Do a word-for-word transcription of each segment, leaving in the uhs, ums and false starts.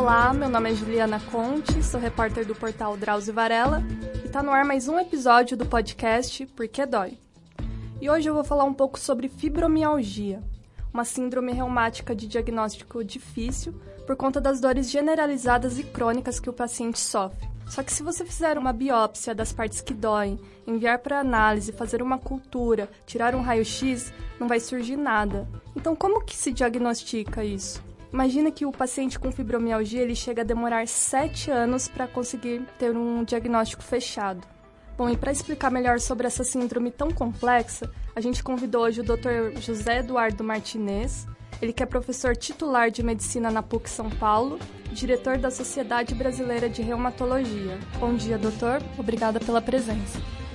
Olá, meu nome é Juliana Conte, sou repórter do portal Drauzio Varela e está no ar mais um episódio do podcast Porque Dói. E hoje eu vou falar um pouco sobre fibromialgia, uma síndrome reumática de diagnóstico difícil por conta das dores generalizadas e crônicas que o paciente sofre. Só que se você fizer uma biópsia das partes que doem, enviar para análise, fazer uma cultura, tirar um raio-x, não vai surgir nada. Então como que se diagnostica isso? Imagina que o paciente com fibromialgia ele chega a demorar sete anos para conseguir ter um diagnóstico fechado. Bom, e para explicar melhor sobre essa síndrome tão complexa, a gente convidou hoje o doutor José Eduardo Martinez, ele que é professor titular de medicina na P U C São Paulo, diretor da Sociedade Brasileira de Reumatologia. Bom dia, doutor. Obrigada pela presença.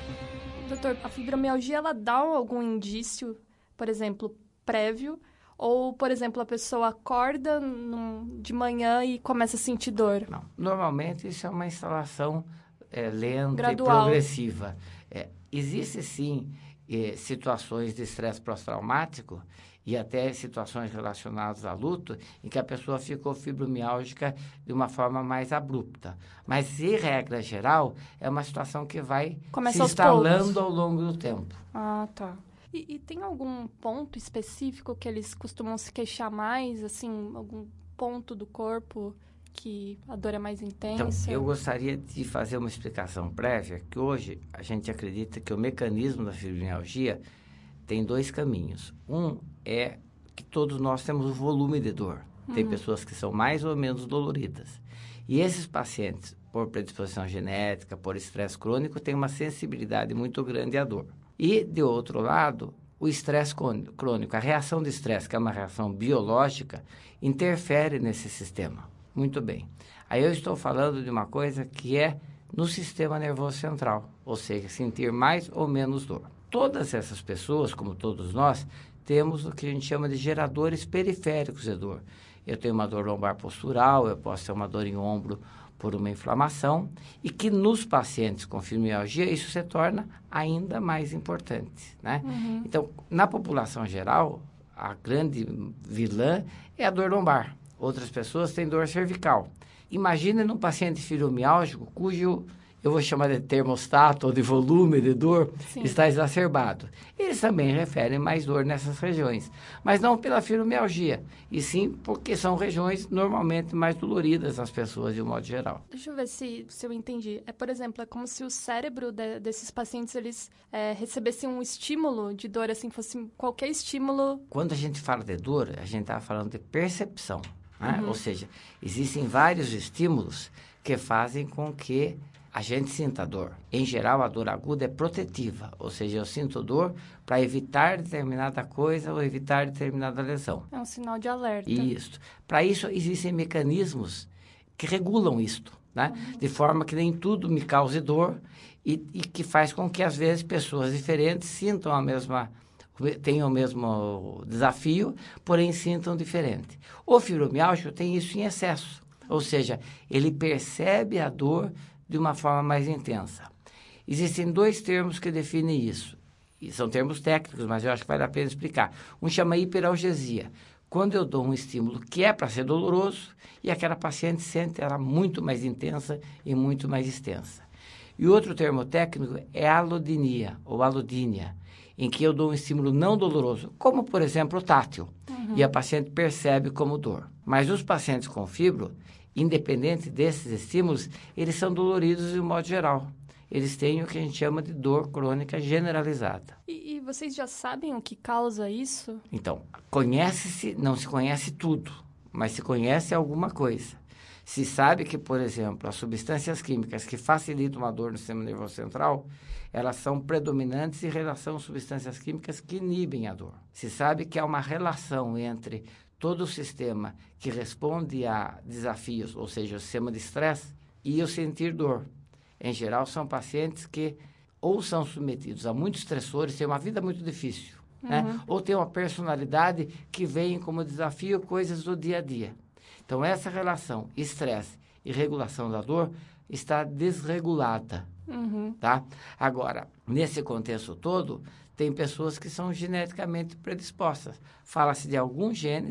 Doutor, a fibromialgia ela dá algum indício, por exemplo, prévio? Ou, por exemplo, a pessoa acorda num, de manhã e começa a sentir dor? Não. Normalmente, isso é uma instalação é, lenta Gradual. e progressiva. É, existe, sim, é, situações de estresse pós-traumático e até situações relacionadas a luto em que a pessoa ficou fibromiálgica de uma forma mais abrupta. Mas, em regra geral, é uma situação que vai Começa se aos instalando poucos. ao longo do tempo. Ah, tá. E, e tem algum ponto específico que eles costumam se queixar mais, assim, algum ponto do corpo que a dor é mais intensa? Então, eu gostaria de fazer uma explicação prévia, que hoje a gente acredita que o mecanismo da fibromialgia tem dois caminhos. Um é que todos nós temos um volume de dor. Tem uhum. pessoas que são mais ou menos doloridas. E esses pacientes, por predisposição genética, por estresse crônico, têm uma sensibilidade muito grande à dor. E, de outro lado, o estresse crônico, a reação de estresse, que é uma reação biológica, interfere nesse sistema. Muito bem. Aí eu estou falando de uma coisa que é no sistema nervoso central, ou seja, sentir mais ou menos dor. Todas essas pessoas, como todos nós, temos o que a gente chama de geradores periféricos de dor. Eu tenho uma dor lombar postural, eu posso ter uma dor em ombro por uma inflamação, e que nos pacientes com fibromialgia isso se torna ainda mais importante, né? Uhum. Então, na população geral, a grande vilã é a dor lombar. Outras pessoas têm dor cervical. Imagine num paciente fibromiálgico cujo, eu vou chamar de termostato ou de volume de dor, Sim. está exacerbado. Eles também referem mais dor nessas regiões, mas não pela fibromialgia, e sim porque são regiões normalmente mais doloridas nas pessoas de um modo geral. Deixa eu ver se, se eu entendi. É, por exemplo, é como se o cérebro de, desses pacientes eles é, recebessem um estímulo de dor, assim, fosse qualquer estímulo. Quando a gente fala de dor, a gente está falando de percepção, né? Uhum. Ou seja, existem vários estímulos que fazem com que a gente sinta dor. Em geral, a dor aguda é protetiva, ou seja, eu sinto dor para evitar determinada coisa ou evitar determinada lesão. É um sinal de alerta. Isso. Para isso, existem mecanismos que regulam isto, né? Uhum. De forma que nem tudo me cause dor e, e que faz com que, às vezes, pessoas diferentes sintam a mesma, tenham o mesmo desafio, porém sintam diferente. O fibromialgia tem isso em excesso, ou seja, ele percebe a dor de uma forma mais intensa. Existem dois termos que definem isso. E são termos técnicos, mas eu acho que vale a pena explicar. Um chama hiperalgesia. Quando eu dou um estímulo que é para ser doloroso e aquela paciente sente ela muito mais intensa e muito mais extensa. E outro termo técnico é alodinia ou alodínia, em que eu dou um estímulo não doloroso, como, por exemplo, o tátil, uhum. e a paciente percebe como dor. Mas os pacientes com fibro, independente desses estímulos, eles são doloridos de um modo geral. Eles têm o que a gente chama de dor crônica generalizada. E, e vocês já sabem o que causa isso? Então, conhece-se, não se conhece tudo, mas se conhece alguma coisa. Se sabe que, por exemplo, as substâncias químicas que facilitam a dor no sistema nervoso central, elas são predominantes em relação às substâncias químicas que inibem a dor. Se sabe que há uma relação entre todo o sistema que responde a desafios, ou seja, o sistema de estresse, e o sentir dor. Em geral, são pacientes que ou são submetidos a muitos estressores, têm uma vida muito difícil, uhum. né? Ou têm uma personalidade que vem como desafio coisas do dia a dia. Então, essa relação estresse e regulação da dor está desregulada, uhum. tá? Agora, nesse contexto todo, tem pessoas que são geneticamente predispostas. Fala-se de alguns genes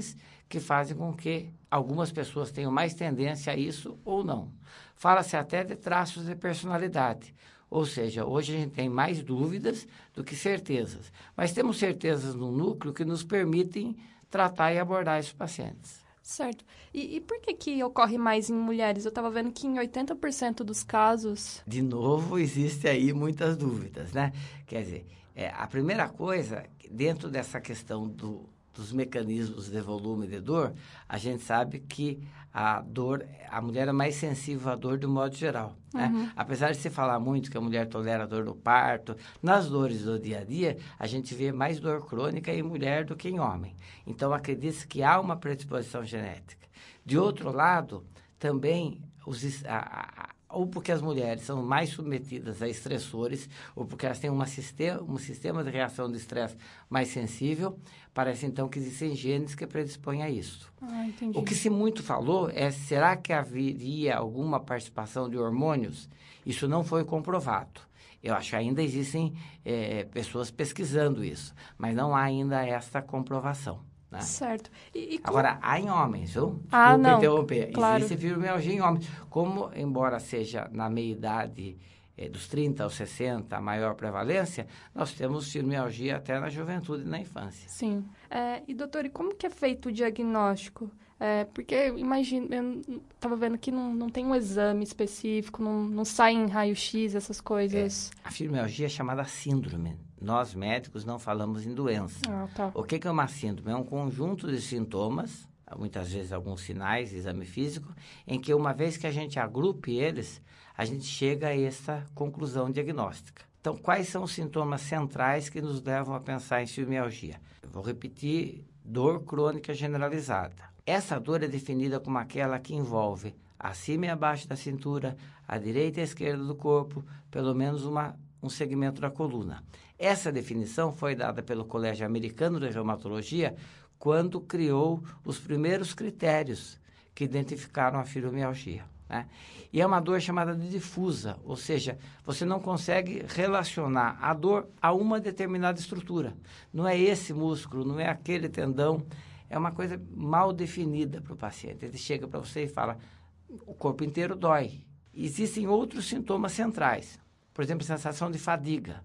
que fazem com que algumas pessoas tenham mais tendência a isso ou não. Fala-se até de traços de personalidade. Ou seja, hoje a gente tem mais dúvidas do que certezas. Mas temos certezas no núcleo que nos permitem tratar e abordar esses pacientes. Certo. E, e por que que ocorre mais em mulheres? Eu estava vendo que em oitenta por cento dos casos... De novo, existe aí muitas dúvidas, né? Quer dizer, é, a primeira coisa, dentro dessa questão do, dos mecanismos de volume de dor, a gente sabe que a dor, a mulher é mais sensível à dor de um modo geral, né? Uhum. Apesar de se falar muito que a mulher tolera a dor do parto, nas dores do dia a dia, a gente vê mais dor crônica em mulher do que em homem. Então, acredita-se que há uma predisposição genética. De outro lado, também, os, a, a, ou porque as mulheres são mais submetidas a estressores, ou porque elas têm uma sistema, um sistema de reação de estresse mais sensível, parece então que existem genes que predispõem a isso. Ah, entendi. O que se muito falou é, será que haveria alguma participação de hormônios? Isso não foi comprovado. Eu acho que ainda existem é, pessoas pesquisando isso, mas não há ainda essa comprovação, né? Certo. E, e como... Agora, há em homens, viu? Ah, Desculpa não, interromper. claro. Existe fibromialgia em homens. Como, embora seja na meia-idade, eh, dos trinta aos sessenta, a maior prevalência, nós temos fibromialgia até na juventude e na infância. Sim. É, e, doutor, e como que é feito o diagnóstico? É, porque, imagina, eu estava vendo que não, não tem um exame específico, não, não sai em raio-x, essas coisas. É, a fibromialgia é chamada síndrome. Nós, médicos, não falamos em doença. Ah, tá. O que que é uma síndrome? É um conjunto de sintomas, muitas vezes alguns sinais, exame físico, em que uma vez que a gente agrupe eles, a gente chega a essa conclusão diagnóstica. Então, quais são os sintomas centrais que nos levam a pensar em fibromialgia? Eu vou repetir, dor crônica generalizada. Essa dor é definida como aquela que envolve acima e abaixo da cintura, à direita e à esquerda do corpo, pelo menos uma, um segmento da coluna. Essa definição foi dada pelo Colégio Americano de Reumatologia quando criou os primeiros critérios que identificaram a fibromialgia, né? E é uma dor chamada de difusa, ou seja, você não consegue relacionar a dor a uma determinada estrutura. Não é esse músculo, não é aquele tendão, é uma coisa mal definida para o paciente. Ele chega para você e fala, o corpo inteiro dói. Existem outros sintomas centrais, por exemplo, a sensação de fadiga.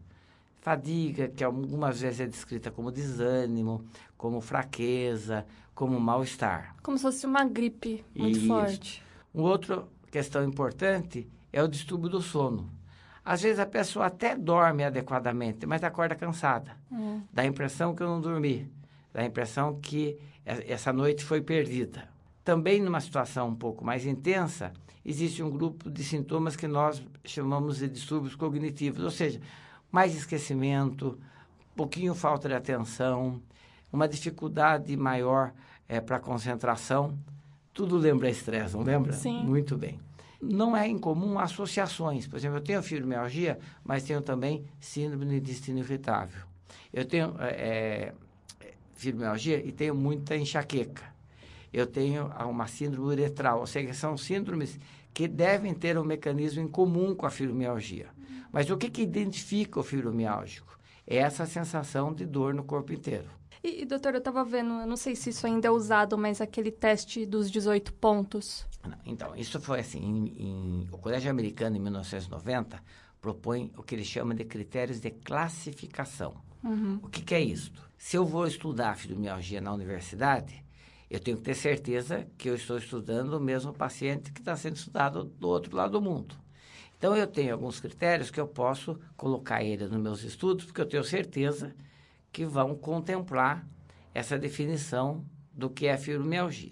Fadiga, que algumas vezes é descrita como desânimo, como fraqueza, como mal-estar. Como se fosse uma gripe muito Isso. forte. Uma outra questão importante é o distúrbio do sono. Às vezes a pessoa até dorme adequadamente, mas acorda cansada. Hum. Dá a impressão que eu não dormi. Dá a impressão que essa noite foi perdida. Também numa situação um pouco mais intensa, existe um grupo de sintomas que nós chamamos de distúrbios cognitivos, ou seja, mais esquecimento, um pouquinho falta de atenção, uma dificuldade maior é, para concentração. Tudo lembra estresse, não lembra? Sim. Muito bem. Não é incomum associações. Por exemplo, eu tenho fibromialgia, mas tenho também síndrome de intestino irritável. Eu tenho é, fibromialgia e tenho muita enxaqueca. Eu tenho uma síndrome uretral, ou seja, são síndromes que devem ter um mecanismo em comum com a fibromialgia. Mas o que, que identifica o fibromialgico? É essa sensação de dor no corpo inteiro. E, doutor, eu estava vendo, eu não sei se isso ainda é usado, mas aquele teste dos dezoito pontos. Não, então, isso foi assim, em, em, o Colégio Americano, em mil novecentos e noventa, propõe o que ele chama de critérios de classificação. Uhum. O que, que é isso? Se eu vou estudar fibromialgia na universidade, eu tenho que ter certeza que eu estou estudando o mesmo paciente que está sendo estudado do outro lado do mundo. Então, eu tenho alguns critérios que eu posso colocar ele nos meus estudos, porque eu tenho certeza que vão contemplar essa definição do que é fibromialgia.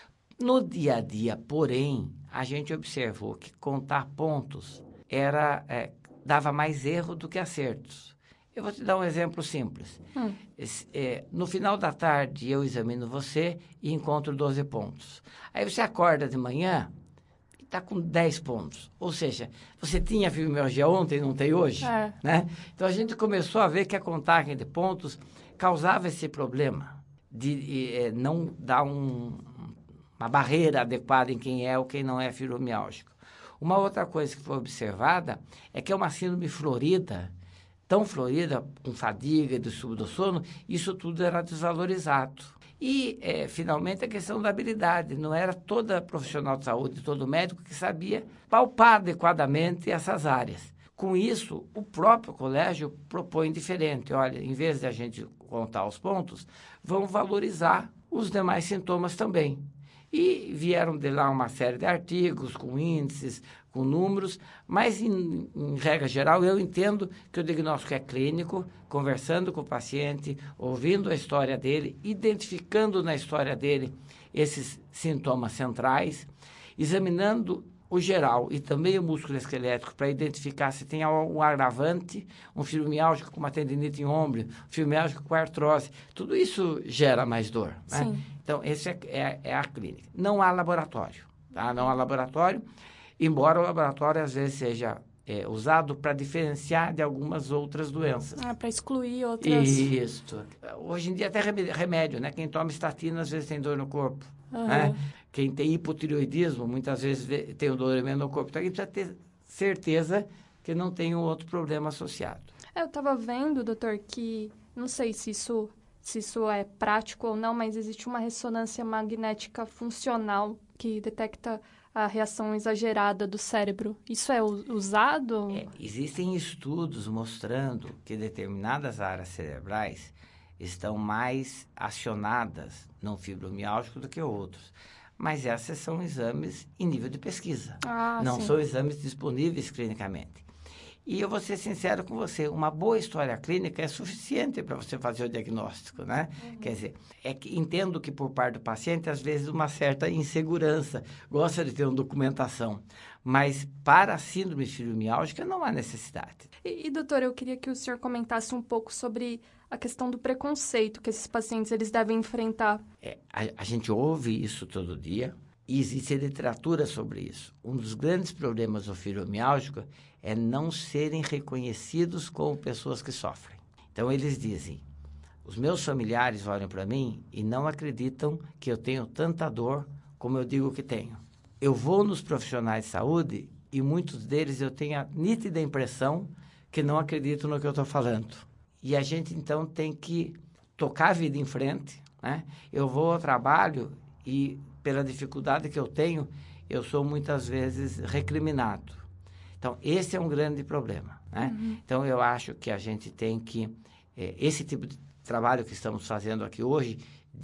No dia a dia, porém, a gente observou que contar pontos era, é, dava mais erro do que acertos. Eu vou te dar um exemplo simples. Hum. Esse, é, no final da tarde, eu examino você e encontro doze pontos. Aí você acorda de manhã e está com dez pontos. Ou seja, você tinha fibromialgia ontem e não tem hoje. É. Né? Então, a gente começou a ver que a contagem de pontos causava esse problema de, de é, não dar um, uma barreira adequada em quem é ou quem não é fibromialgico. Uma outra coisa que foi observada é que é uma síndrome florida, tão florida, com fadiga e distúrbio do sono, isso tudo era desvalorizado. E, é, finalmente, a questão da habilidade. Não era toda profissional de saúde, todo médico que sabia palpar adequadamente essas áreas. Com isso, o próprio colégio propõe diferente. Olha, em vez de a gente contar os pontos, vamos valorizar os demais sintomas também. E vieram de lá uma série de artigos com índices, com números, mas, em, em regra geral, eu entendo que o diagnóstico é clínico, conversando com o paciente, ouvindo a história dele, identificando na história dele esses sintomas centrais, examinando o geral e também o músculo esquelético para identificar se tem um agravante, um fibromialgia com uma tendinite em ombro, um fibromialgia com artrose. Tudo isso gera mais dor, né? Sim. Então, esse é, é, é a clínica. Não há laboratório, tá? Não há laboratório, embora o laboratório às vezes seja é, usado para diferenciar de algumas outras doenças. Ah, para excluir outras... Isso. Hoje em dia até remédio, né? Quem toma estatina às vezes tem dor no corpo, Uhum. né? Quem tem hipotireoidismo muitas vezes vê, tem o dor no corpo. Então, a gente precisa ter certeza que não tem um outro problema associado. Eu estava vendo, doutor, que não sei se isso, se isso é prático ou não, mas existe uma ressonância magnética funcional que detecta a reação exagerada do cérebro. Isso é usado? É, existem estudos mostrando que determinadas áreas cerebrais estão mais acionadas no fibromialgico do que outros. Mas essas são exames em nível de pesquisa. Ah, não sim. são exames disponíveis clinicamente. E eu vou ser sincero com você, uma boa história clínica é suficiente para você fazer o diagnóstico, né? Uhum. Quer dizer, é que entendo que por parte do paciente, às vezes, uma certa insegurança, gosta de ter uma documentação, mas para a síndrome fibromialgica não há necessidade. E, e, doutor, eu queria que o senhor comentasse um pouco sobre a questão do preconceito que esses pacientes eles devem enfrentar. É, a, a gente ouve isso todo dia e existe literatura sobre isso. Um dos grandes problemas do fibromialgico é não serem reconhecidos como pessoas que sofrem. Então, eles dizem, os meus familiares olham para mim e não acreditam que eu tenho tanta dor como eu digo que tenho. Eu vou nos profissionais de saúde e muitos deles eu tenho a nítida impressão que não acreditam no que eu estou falando. E a gente, então, tem que tocar a vida em frente, né? Eu vou ao trabalho e, pela dificuldade que eu tenho, eu sou muitas vezes recriminado. Então, esse é um grande problema, né? Uhum. Então, eu acho que a gente tem que... É, esse tipo de trabalho que estamos fazendo aqui hoje,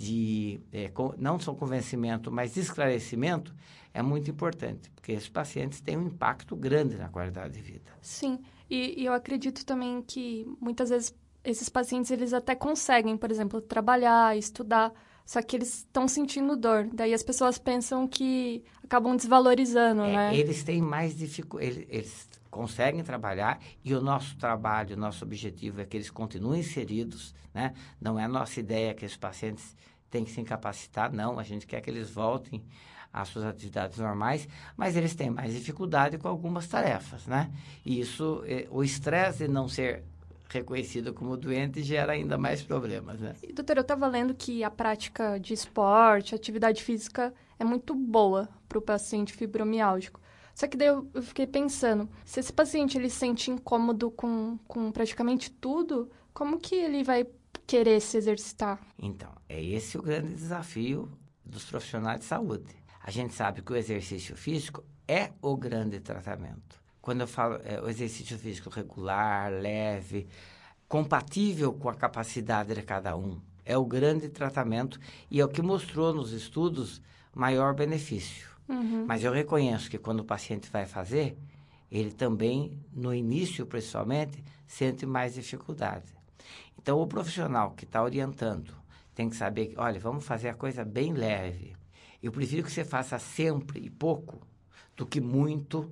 de é, com, não só convencimento, mas de esclarecimento, é muito importante, porque esses pacientes têm um impacto grande na qualidade de vida. Sim, e, e eu acredito também que muitas vezes esses pacientes, eles até conseguem, por exemplo, trabalhar, estudar, só que eles estão sentindo dor. Daí as pessoas pensam que acabam desvalorizando, é, né? Eles têm mais dificuldade, eles, eles conseguem trabalhar e o nosso trabalho, o nosso objetivo é que eles continuem inseridos, né? Não é a nossa ideia que esses pacientes têm que se incapacitar, não. A gente quer que eles voltem às suas atividades normais, mas eles têm mais dificuldade com algumas tarefas, né? E isso, o estresse de não ser reconhecido como doente gera ainda mais problemas, né? E, doutor, eu estava lendo que a prática de esporte, atividade física é muito boa para o paciente fibromiálgico. Só que daí eu, eu fiquei pensando, se esse paciente ele se sente incômodo com, com praticamente tudo, como que ele vai querer se exercitar? Então, é esse o grande desafio dos profissionais de saúde. A gente sabe que o exercício físico é o grande tratamento. Quando eu falo é, o exercício físico regular, leve, compatível com a capacidade de cada um, é o grande tratamento e é o que mostrou nos estudos maior benefício. Uhum. Mas eu reconheço que quando o paciente vai fazer, ele também, no início principalmente, sente mais dificuldade. Então, o profissional que está orientando tem que saber que, olha, vamos fazer a coisa bem leve. Eu prefiro que você faça sempre e pouco do que muito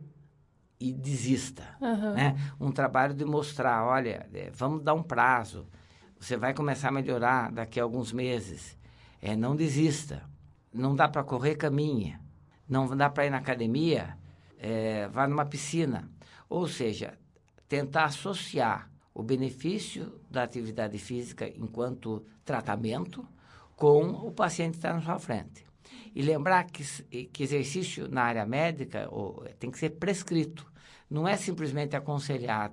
e desista, uhum. né? Um trabalho de mostrar, olha, é, vamos dar um prazo. Você vai começar a melhorar daqui a alguns meses. É, não desista. Não dá para correr, caminha. Não dá para ir na academia, é, vá numa piscina. Ou seja, tentar associar o benefício da atividade física enquanto tratamento com o paciente que está na sua frente. E lembrar que, que exercício na área médica ou, tem que ser prescrito. Não é simplesmente aconselhado.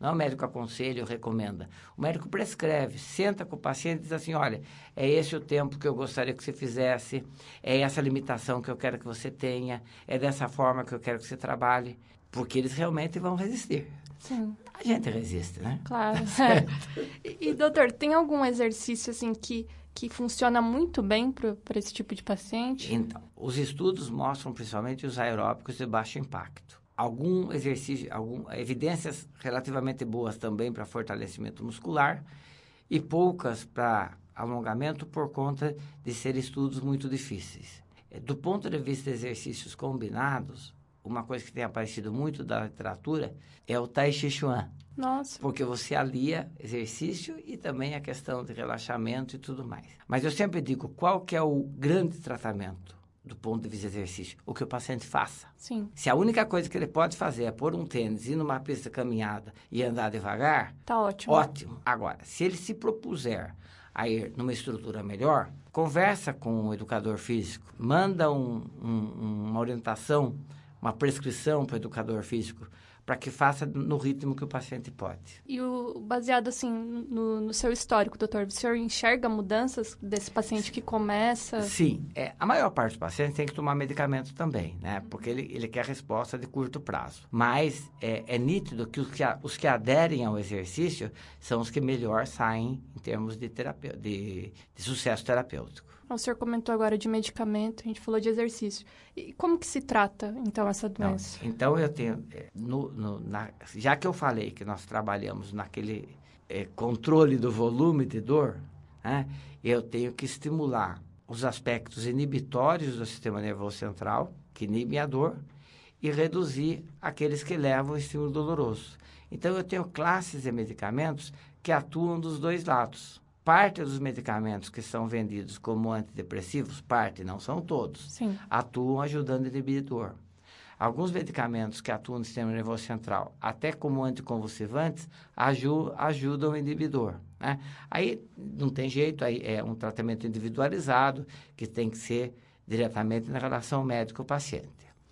Não é o médico aconselha ou recomenda. O médico prescreve, senta com o paciente e diz assim, olha, é esse o tempo que eu gostaria que você fizesse, é essa a limitação que eu quero que você tenha, é dessa forma que eu quero que você trabalhe, porque eles realmente vão resistir. Sim. A gente resiste, né? Claro. É. E, e, doutor, tem algum exercício, assim, que, que funciona muito bem para esse tipo de paciente? Então, os estudos mostram principalmente os aeróbicos de baixo impacto. Algum exercício, algum, evidências relativamente boas também para fortalecimento muscular e poucas para alongamento por conta de serem estudos muito difíceis. Do ponto de vista de exercícios combinados, uma coisa que tem aparecido muito da literatura é o Tai Chi Chuan. Nossa. Porque você alia exercício e também a questão de relaxamento e tudo mais. Mas eu sempre digo, qual que é o grande tratamento do ponto de vista de exercício? O que o paciente faça. Sim. Se a única coisa que ele pode fazer é pôr um tênis, ir numa pista de caminhada e andar devagar, tá ótimo. Ótimo. Agora, se ele se propuser a ir numa estrutura melhor, conversa com o educador físico, manda um, um, uma orientação, uma prescrição para o educador físico, para que faça no ritmo que o paciente pode. E o, baseado, assim, no, no seu histórico, doutor, o senhor enxerga mudanças desse paciente que começa? Sim. É, a maior parte dos pacientes tem que tomar medicamento também, né? Porque ele, ele quer resposta de curto prazo. Mas é, é nítido que os, que a, os que aderem ao exercício são os que melhor saem em termos de, terapia, de, de sucesso terapêutico. O senhor comentou agora de medicamento, a gente falou de exercício. E como que se trata, então, essa doença? Não, então, eu tenho... No, no, na, já que eu falei que nós trabalhamos naquele é, controle do volume de dor, né, eu tenho que estimular os aspectos inibitórios do sistema nervoso central, que inibem a dor, e reduzir aqueles que levam ao estímulo doloroso. Então, eu tenho classes de medicamentos que atuam dos dois lados. Parte dos medicamentos que são vendidos como antidepressivos, parte, não são todos, Sim. atuam ajudando a inibir dor. Alguns medicamentos que atuam no sistema nervoso central, até como anticonvulsivantes, aju ajudam o inibidor, né? Aí não tem jeito, aí é um tratamento individualizado que tem que ser diretamente na relação médico-paciente.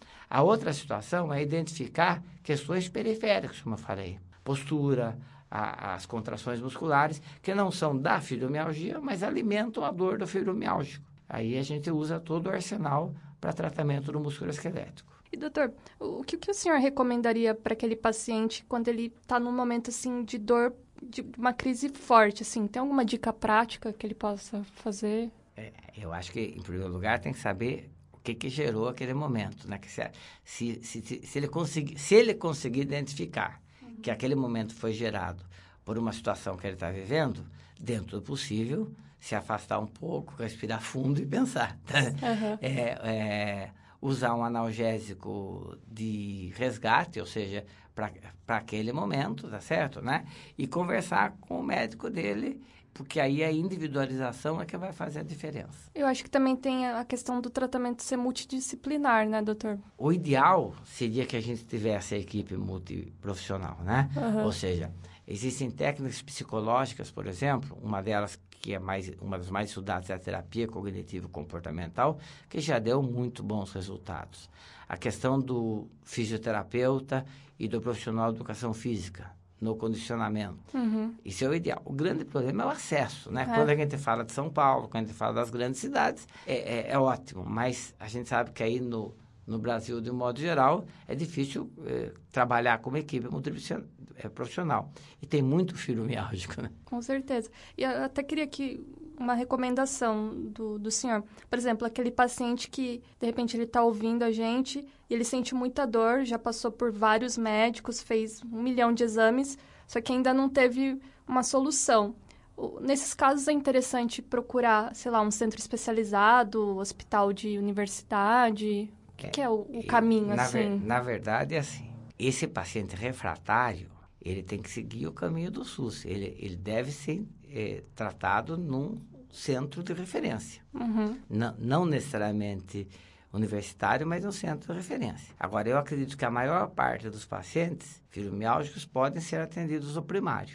A outra situação é identificar questões periféricas, como eu falei, postura, A, as contrações musculares, que não são da fibromialgia, mas alimentam a dor do fibromialgico. Aí a gente usa todo o arsenal para tratamento do músculo esquelético. E, doutor, o que, que o senhor recomendaria para aquele paciente quando ele está num momento, assim, de dor, de uma crise forte, assim? Tem alguma dica prática que ele possa fazer? É, eu acho que, em primeiro lugar, tem que saber o que, que gerou aquele momento, né? Que se, se, se, se, ele conseguir, se ele conseguir identificar que aquele momento foi gerado por uma situação que ele está vivendo, dentro do possível, se afastar um pouco, respirar fundo e pensar. Tá? Uhum. É, é, usar um analgésico de resgate, ou seja, para aquele momento, tá certo, né? E conversar com o médico dele, porque aí a individualização é que vai fazer a diferença. Eu acho que também tem a questão do tratamento ser multidisciplinar, né, doutor? O ideal seria que a gente tivesse a equipe multiprofissional, né? Uhum. Ou seja, existem técnicas psicológicas, por exemplo, uma delas que é mais, uma das mais estudadas é a terapia cognitivo-comportamental, que já deu muito bons resultados. A questão do fisioterapeuta e do profissional de educação física, no condicionamento. Uhum. Isso é o ideal. O grande problema é o acesso, né? É. Quando a gente fala de São Paulo, quando a gente fala das grandes cidades, é, é, é ótimo, mas a gente sabe que aí no, no Brasil, de um modo geral, é difícil é, trabalhar com uma equipe multiprofissional. E tem muito fibromialgico, né? Com certeza. E eu até queria que uma recomendação do, do senhor. Por exemplo, aquele paciente que, de repente, ele está ouvindo a gente e ele sente muita dor, já passou por vários médicos, fez um milhão de exames, só que ainda não teve uma solução. Nesses casos, é interessante procurar, sei lá, um centro especializado, hospital de universidade. O que é, que é o, o caminho, na assim? Ver, na verdade, é assim. Esse paciente refratário, ele tem que seguir o caminho do SUS. Ele, ele deve ser é, tratado num centro de referência. Uhum. Não, não necessariamente universitário, mas um centro de referência. Agora, eu acredito que a maior parte dos pacientes fibromialgicos podem ser atendidos no primário.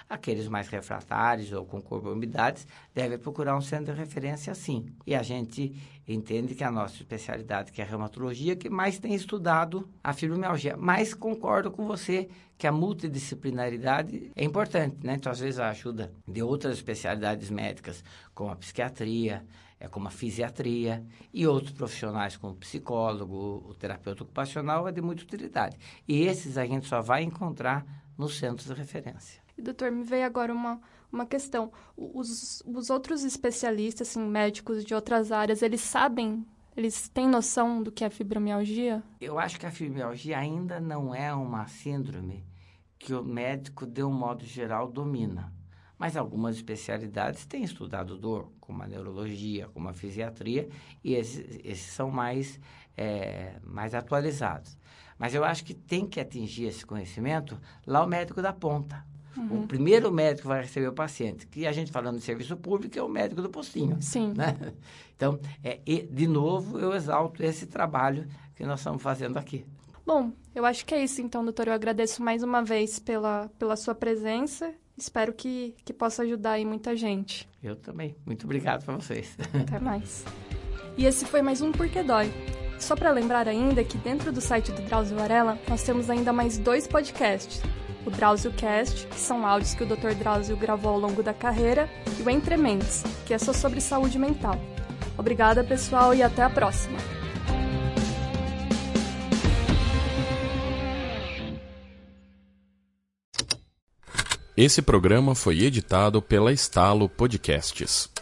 Aqueles mais refratários ou com comorbidades devem procurar um centro de referência, sim. E a gente entende que a nossa especialidade, que é a reumatologia, que mais tem estudado a fibromialgia. Mas concordo com você que a multidisciplinaridade é importante, né? Então, às vezes, a ajuda de outras especialidades médicas, como a psiquiatria, é como a fisiatria, e outros profissionais como o psicólogo, o terapeuta ocupacional, é de muita utilidade. E esses a gente só vai encontrar nos centros de referência. E, doutor, me veio agora uma, uma questão. Os, os outros especialistas, assim, médicos de outras áreas, eles sabem, eles têm noção do que é fibromialgia? Eu acho que a fibromialgia ainda não é uma síndrome que o médico, de um modo geral, domina. Mas algumas especialidades têm estudado dor, como a neurologia, como a fisiatria, e esses, esses são mais, é, mais atualizados. Mas eu acho que tem que atingir esse conhecimento lá o médico da ponta. Uhum. O primeiro médico que vai receber o paciente, que a gente falando de serviço público é o médico do postinho. Sim. Né? Então, é, e, de novo, eu exalto esse trabalho que nós estamos fazendo aqui. Bom, eu acho que é isso, então, doutor. Eu agradeço mais uma vez pela, pela sua presença. Espero que, que possa ajudar aí muita gente. Eu também. Muito obrigado para vocês. Até mais. E esse foi mais um Porque Dói. Só para lembrar ainda que dentro do site do Drauzio Varella, nós temos ainda mais dois podcasts. O DrauzioCast, que são áudios que o doutor Drauzio gravou ao longo da carreira, e o Entre Mentes, que é só sobre saúde mental. Obrigada, pessoal, e até a próxima! Esse programa foi editado pela Estalo Podcasts.